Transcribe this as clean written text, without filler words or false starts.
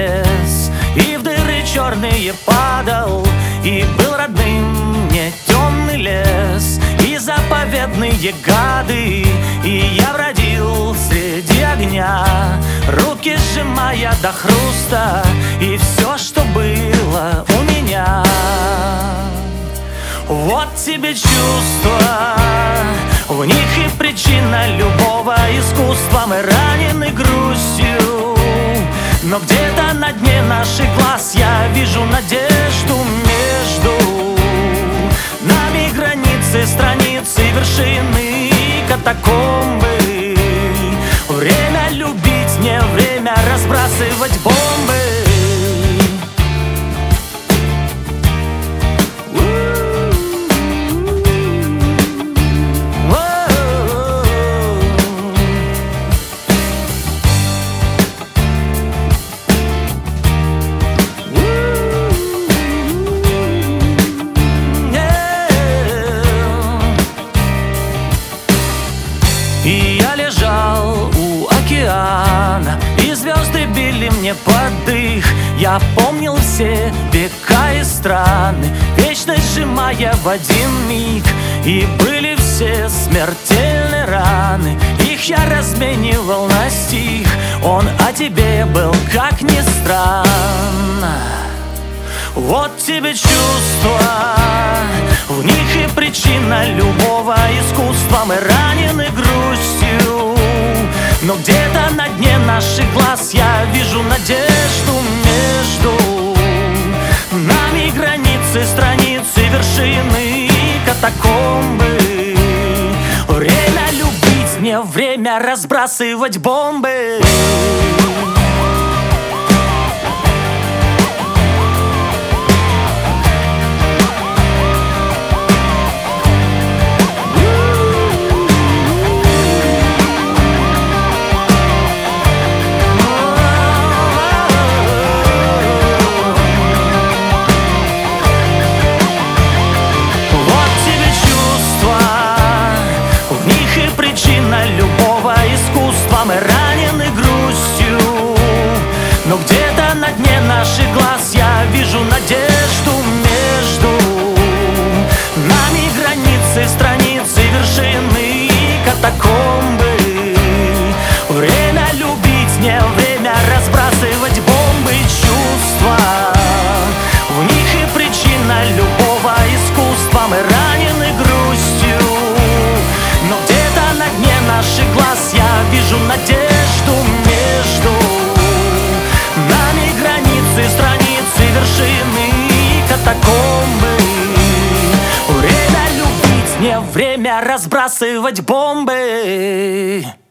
лес, и в дыры черные падал, и был родным мне темный лес, и заповедные гады, и я бродил среди огня, руки сжимая до хруста, и все, что было у меня. Вот тебе чувства, в них и причина любого искусства. Мы ранены грустью, но где-то на дне наших глаз я вижу надежду. Между нами границы, страницы, вершины и катакомбы. Время любить, не время разбрасывать бомбы. И я лежал у океана, и звезды били мне под дых. Я помнил все века и страны, вечность сжимая в один миг. И были все смертельные раны, их я разменивал на стих. Он о тебе был, как ни странно. Вот тебе чувства, в них и причина любого искусства. Мы ранены грустью, но где-то на дне наших глаз я вижу надежду. Между нами границы, страницы, вершины и катакомбы. Время любить, не время разбрасывать бомбы. Любого искусства. Мы ранены грустью, но где-то на дне наших глаз я вижу надежду. Между нами границы, страницы, вершины и катакомбы. Время любить, не время разбрасывать бомбы. Чувства, в них и причина любого искусства. Мы ранены грустью, но где-то на дне наших глаз я вижу надежду. Между нами границы, страницы, вершины и катакомбы. Время любить, не время разбрасывать бомбы.